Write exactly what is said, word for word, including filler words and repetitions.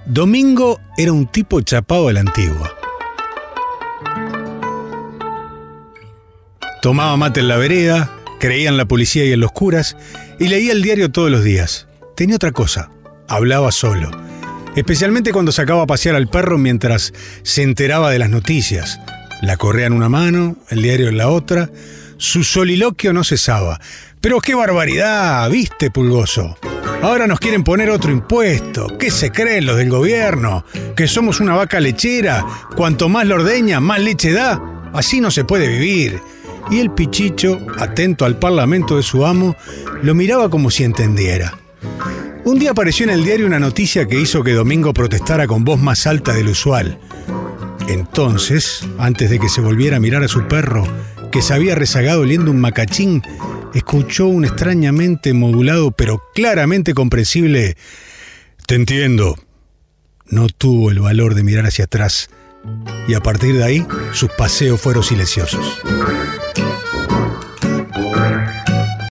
Domingo era un tipo chapado a la antigua. Tomaba mate en la vereda, creía en la policía y en los curas, y leía el diario todos los días. Tenía otra cosa, hablaba solo, especialmente cuando sacaba a pasear al perro mientras se enteraba de las noticias. La correa en una mano, el diario en la otra. Su soliloquio no cesaba. Pero qué barbaridad, ¿viste, Pulgoso? Ahora nos quieren poner otro impuesto. ¿Qué se creen los del gobierno? ¿Que somos una vaca lechera? Cuanto más la ordeña, más leche da. Así no se puede vivir. Y el Pichicho, atento al parlamento de su amo, lo miraba como si entendiera. Un día apareció en el diario una noticia que hizo que Domingo protestara con voz más alta del usual. Entonces, antes de que se volviera a mirar a su perro, que se había rezagado oliendo un macachín, escuchó un extrañamente modulado pero claramente comprensible: «Te entiendo». No tuvo el valor de mirar hacia atrás y a partir de ahí sus paseos fueron silenciosos.